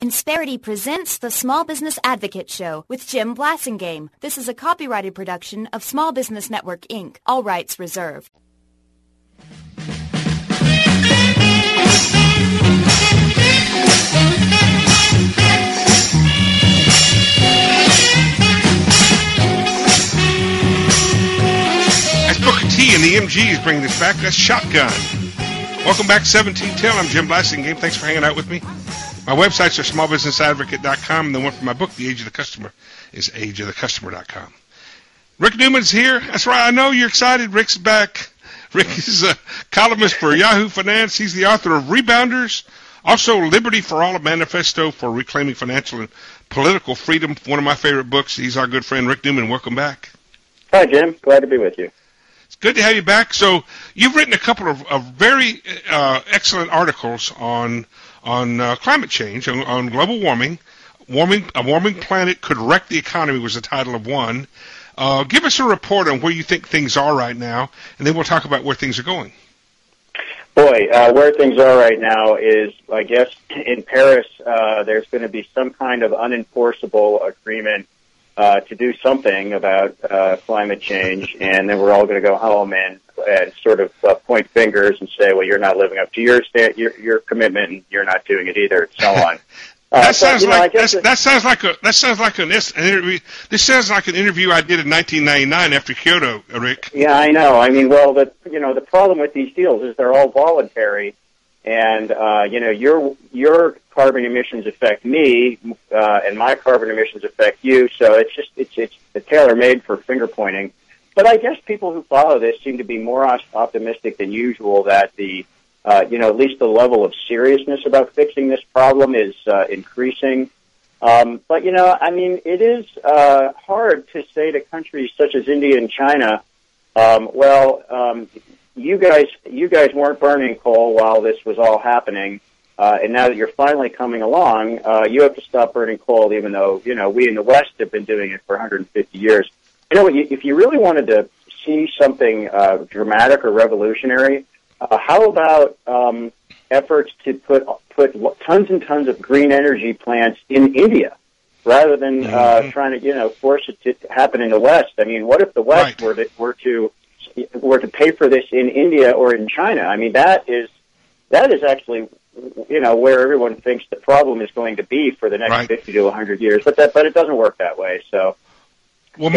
Insperity presents the Small Business Advocate Show with Jim Blasingame. This is a copyrighted production of Small Business Network, Inc., all rights reserved. That's Booker T and the MGs bringing this back. That's Shotgun. Welcome back, 1710. I'm Jim Blasingame. Thanks for hanging out with me. My websites are smallbusinessadvocate.com, and the one for my book, The Age of the Customer, is ageofthecustomer.com. Rick Newman's here. That's right. I know you're excited. Rick's back. Rick is a columnist for Yahoo Finance. He's the author of Rebounders, also Liberty for All, a manifesto for reclaiming financial and political freedom, one of my favorite books. He's our good friend, Rick Newman. Welcome back. Hi, Jim. Glad to be with you. It's good to have you back. So you've written a couple of very excellent articles on climate change, on global warming. A warming planet could wreck the economy was the title of one. Give us a report on where you think things are right now, and then we'll talk about where things are going. Boy, where things are right now is, I guess, in Paris, there's going to be some kind of unenforceable agreement to do something about climate change, and then we're all going to go home and sort of point fingers and say, well, you're not living up to your commitment, and you're not doing it either, and so on. That sounds like an interview I did in 1999 after Kyoto, Rick. Yeah, I know. I mean, well, the problem with these deals is they're all voluntary, and your carbon emissions affect me, and my carbon emissions affect you. So it's tailor-made for finger pointing. But I guess people who follow this seem to be more optimistic than usual that at least the level of seriousness about fixing this problem is increasing. But it is hard to say to countries such as India and China, you guys weren't burning coal while this was all happening, and now that you're finally coming along, you have to stop burning coal, even though we in the West have been doing it for 150 years. If you really wanted to see something dramatic or revolutionary, how about efforts to put tons and tons of green energy plants in India, rather than trying to force it to happen in the West? I mean, what if the West were to pay for this in India or in China? I mean, that is actually where everyone thinks the problem is going to be for the next 50 to 100 years. But it doesn't work that way. So. Well,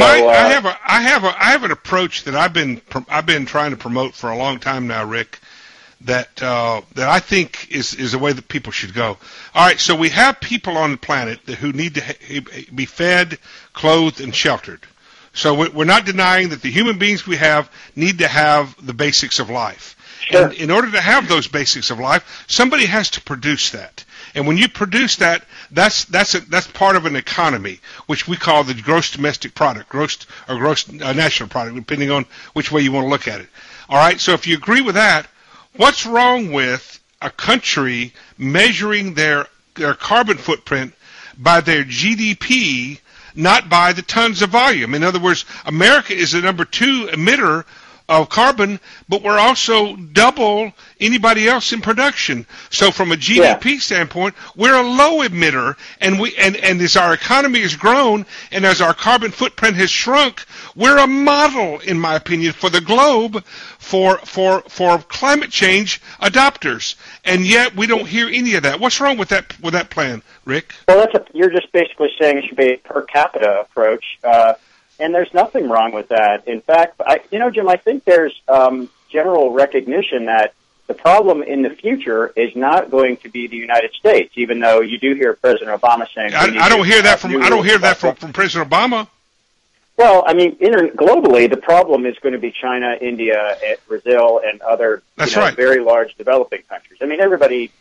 I have an approach that I've been trying to promote for a long time now, Rick, that I think is the way that people should go. All right, so we have people on the planet who need to be fed, clothed, and sheltered. So we're not denying that the human beings we have need to have the basics of life. Sure. And in order to have those basics of life, somebody has to produce that. And when you produce that, that's part of an economy, which we call the gross domestic product, gross national product, depending on which way you want to look at it. All right, so if you agree with that, what's wrong with a country measuring their carbon footprint by their GDP, not by the tons of volume? In other words, America is the number 2 emitter of carbon, but we're also double anybody else in production. So from a GDP standpoint, we're a low emitter, and as our economy has grown and as our carbon footprint has shrunk, we're a model, in my opinion, for the globe for climate change adopters. And yet we don't hear any of that. What's wrong with that plan, Rick? Well, you're just basically saying it should be a per capita approach. And there's nothing wrong with that. In fact, Jim, I think there's general recognition that the problem in the future is not going to be the United States, even though you do hear President Obama saying. I don't hear that from President Obama. Well, I mean, globally, the problem is going to be China, India, Brazil, and other very large developing countries. I mean, everybody,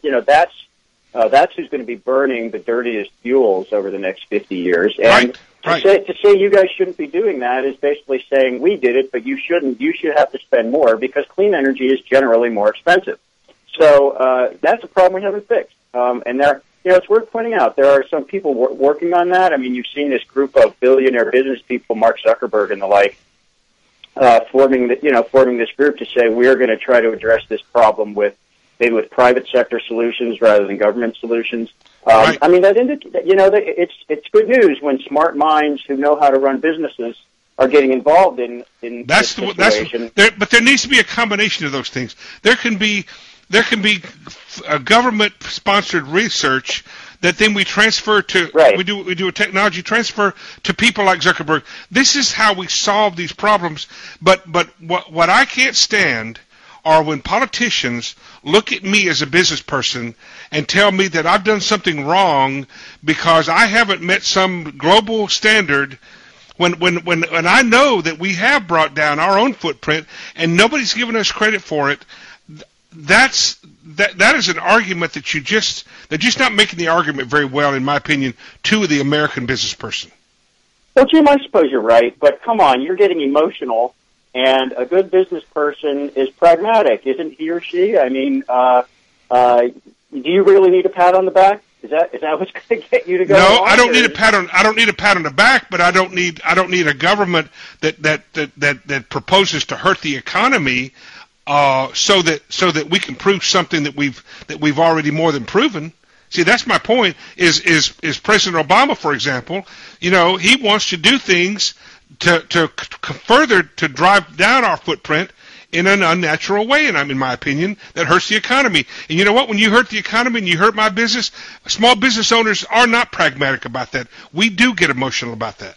that's who's going to be burning the dirtiest fuels over the next 50 years. And to say you guys shouldn't be doing that is basically saying we did it, but you shouldn't. You should have to spend more because clean energy is generally more expensive. So that's a problem we haven't fixed. And it's worth pointing out there are some people working on that. I mean, you've seen this group of billionaire business people, Mark Zuckerberg and the like, forming this group to say we're going to try to address this problem with private sector solutions rather than government solutions. Right. I mean, it's good news when smart minds who know how to run businesses are getting involved in this situation. But there needs to be a combination of those things. There can be a government-sponsored research that then we transfer to. Right. We do a technology transfer to people like Zuckerberg. This is how we solve these problems. But what I can't stand are when politicians look at me as a business person and tell me that I've done something wrong because I haven't met some global standard. When I know that we have brought down our own footprint and nobody's given us credit for it, that is an argument that they're just not making the argument very well, in my opinion, to the American business person. Well, Jim, I suppose you're right, but come on, you're getting emotional, and a good business person is pragmatic, isn't he or she? I mean, do you really need a pat on the back? Is that what's going to get you to go? No, I don't need a pat on the back, but I don't need a government that proposes to hurt the economy, so that we can prove something that we've already more than proven. See, that's my point. Is President Obama, for example? He wants to do things to further to drive down our footprint in an unnatural way, and in my opinion, that hurts the economy. And you know what? When you hurt the economy and you hurt my business, small business owners are not pragmatic about that. We do get emotional about that.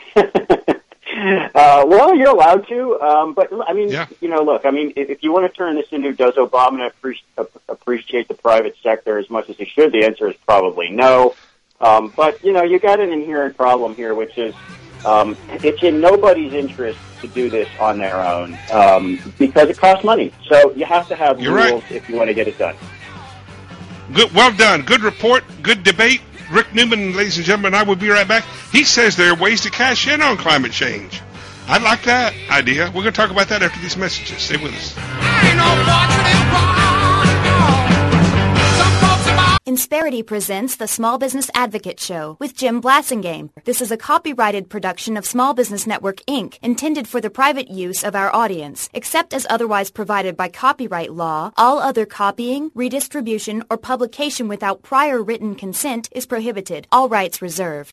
Well, you're allowed to, but I mean, yeah. Look, I mean, if you want to turn this into does Obama appreciate the private sector as much as he should, the answer is probably no. But you got an inherent problem here, which is it's in nobody's interest to do this on their own because it costs money. So you have to have You're rules right. if you want to get it done. Good, well done. Good report. Good debate. Rick Newman, ladies and gentlemen, I will be right back. He says there are ways to cash in on climate change. I like that idea. We're going to talk about that after these messages. Stay with us. Insperity presents the Small Business Advocate Show with Jim Blasingame. This is a copyrighted production of Small Business Network, Inc., intended for the private use of our audience. Except as otherwise provided by copyright law, all other copying, redistribution, or publication without prior written consent is prohibited. All rights reserved.